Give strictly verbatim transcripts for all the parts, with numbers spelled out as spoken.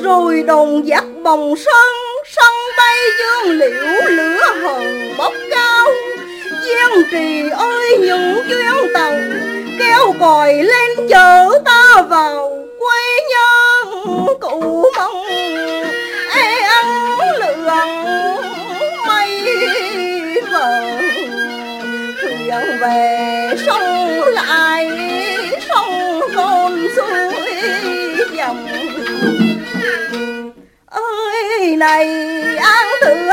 rồi đồng dắt bồng sân, sân bay dương liễu lửa hồng bốc cao. Giang Trì ơi những chuyến tàu kéo còi lên chở ta vào quê nhân cụ mong. Ê ăn lượng mây vờn thuyền về sông lại sông con suối dòng. Ơi này an thượng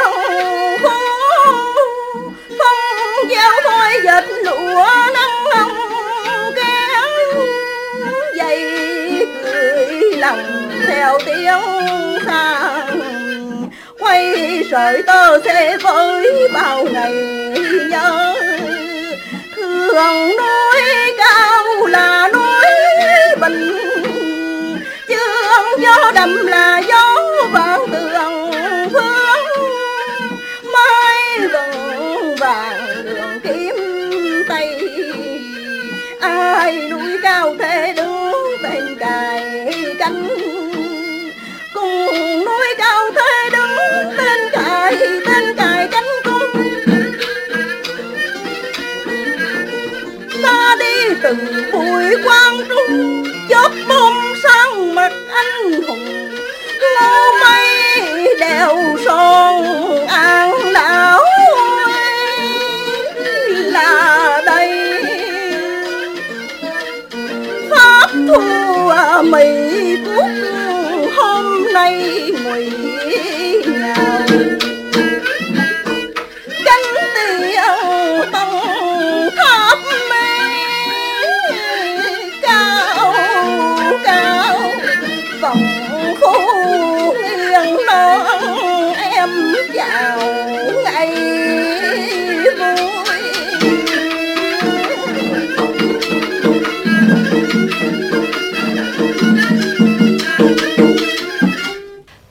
phong gieo thôi dệt lụa nắng hồng kéo dây cười lòng theo tiếng sang quay sợi tơ sẽ với bao ngày nhớ. Thường núi cao là núi bình, chương gió đậm là gió vạn tường phương. Mai vầng vàng đường kiếm tây, ai núi cao thế đứng bên cài cánh. Cùng núi cao thế đứng bên cài bên cài cánh cung. Ta đi từng bụi quang trung, chớp bông sang mặt anh hùng. Ngô mây đèo son an đảo là đây. Pháp thu mỹ quốc hôm nay ngụy ngào. Cánh tiền tông tháp mê cao cao, vòng khu nghiêng non em chào